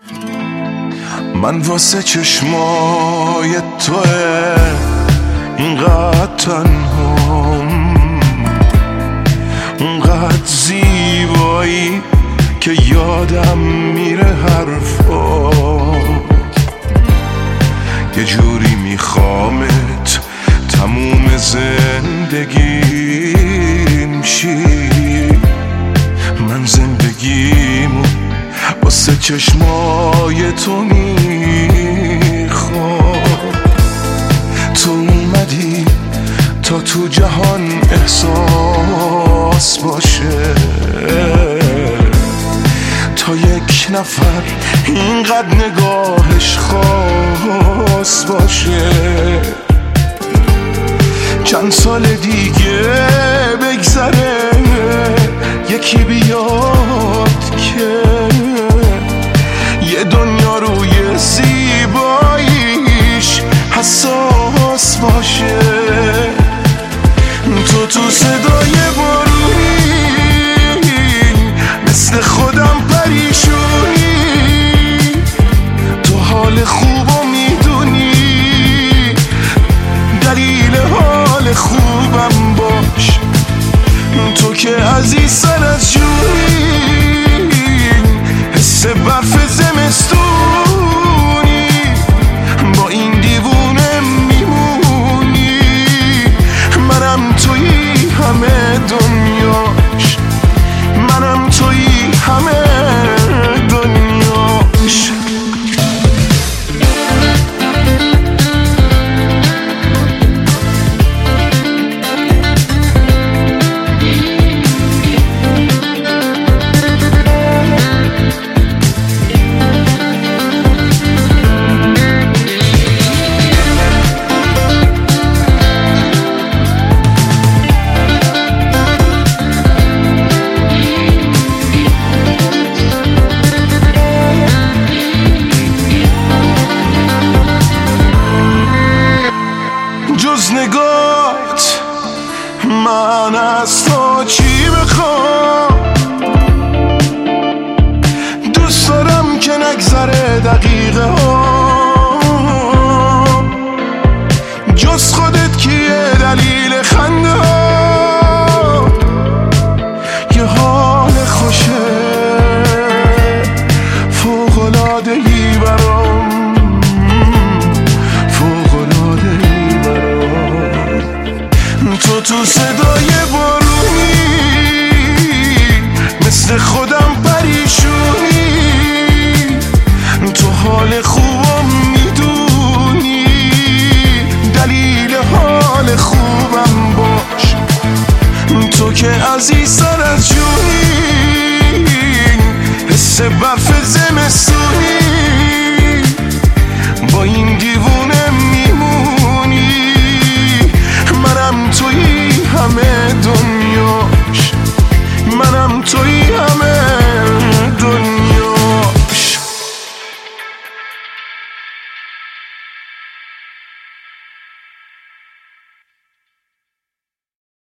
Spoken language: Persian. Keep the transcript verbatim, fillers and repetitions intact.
من واسه چشمای توه اینقدر تنهام، اونقدر زیبایی که یادم میره حرفات. یه جوری میخوامت تموم زندگیم شی. من زندگیمو واسه چشمای تو میخوام. تو اومدی تا تو جهان احساس باشه، تا یک نفر اینقدر نگاهش خاص باشه. چند سال دیگه بگذره یکی بیاد که یه دنیا روی زیباییش حساس باشه. تو تو صدای بارونی مثل خودم پریشونی، تو حال خوبو میدونی، دلیل حال خوبم باش. تو که عزیز سر از جونی، حس برف زمستونی، با این دیوونه میمونی. منم تویی همه دنیاش، منم تویی همه دنیاش. جز نگاهت من از تو چی بخوام؟ دوست دارم که نگذره دقیقه ها، جز خودت کیه دلیل خنده ها؟ یه حال خوشه فوق‌العاده‌ای برام، تو تو صدای بارونی مثل خودم پریشونی، تو حال خوبم میدونی، دلیل حال خوبم باش. تو که عزیزتر از جونی، حس برف زمستونی، با این دیوون